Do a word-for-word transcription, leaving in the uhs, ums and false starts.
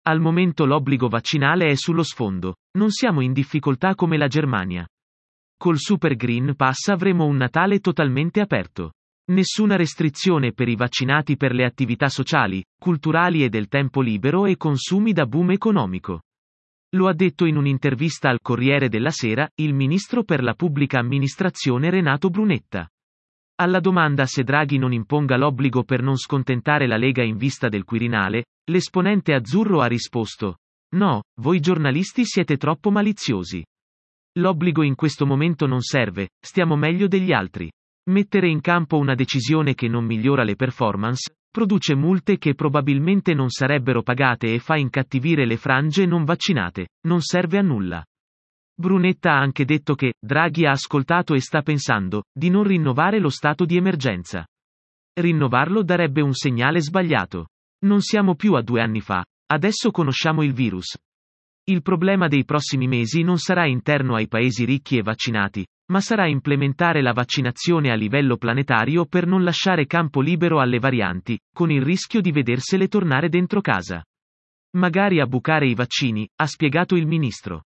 Al momento l'obbligo vaccinale è sullo sfondo, non siamo in difficoltà come la Germania. Col Super Green Pass avremo un Natale totalmente aperto. Nessuna restrizione per i vaccinati per le attività sociali, culturali e del tempo libero e consumi da boom economico. Lo ha detto in un'intervista al Corriere della Sera, il ministro per la pubblica amministrazione Renato Brunetta. Alla domanda se Draghi non imponga l'obbligo per non scontentare la Lega in vista del Quirinale, l'esponente azzurro ha risposto: no, voi giornalisti siete troppo maliziosi. L'obbligo in questo momento non serve, stiamo meglio degli altri. Mettere in campo una decisione che non migliora le performance, produce multe che probabilmente non sarebbero pagate e fa incattivire le frange non vaccinate, non serve a nulla. Brunetta ha anche detto che Draghi ha ascoltato e sta pensando di non rinnovare lo stato di emergenza. Rinnovarlo darebbe un segnale sbagliato. Non siamo più a due anni fa, adesso conosciamo il virus. Il problema dei prossimi mesi non sarà interno ai paesi ricchi e vaccinati, ma sarà implementare la vaccinazione a livello planetario per non lasciare campo libero alle varianti, con il rischio di vedersele tornare dentro casa. Magari a bucare i vaccini, ha spiegato il ministro.